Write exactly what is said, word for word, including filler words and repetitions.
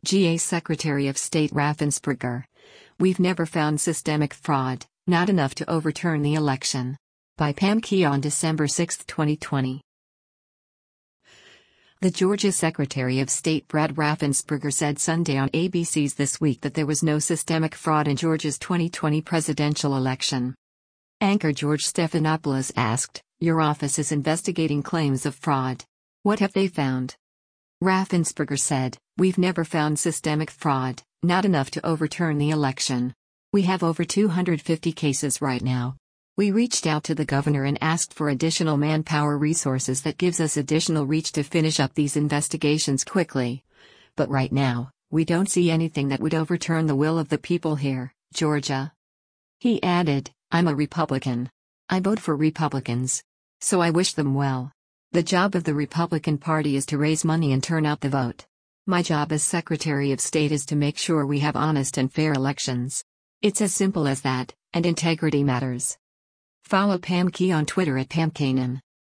G A Secretary of State Raffensperger. We've never found systemic fraud, not enough to overturn the election. By Pam Key on December sixth, twenty twenty. The Georgia Secretary of State Brad Raffensperger said Sunday on A B C's This Week that there was no systemic fraud in Georgia's twenty twenty presidential election. Anchor George Stephanopoulos asked, "Your office is investigating claims of fraud. What have they found?" Raffensperger said, "We've never found systemic fraud, not enough to overturn the election. We have over two hundred fifty cases right now. We reached out to the governor and asked for additional manpower resources that gives us additional reach to finish up these investigations quickly. But right now, we don't see anything that would overturn the will of the people here, Georgia." He added, "I'm a Republican. I vote for Republicans. So I wish them well. The job of the Republican Party is to raise money and turn out the vote. My job as Secretary of State is to make sure we have honest and fair elections. It's as simple as that, and integrity matters." Follow Pam Key on Twitter at Pam Kanan.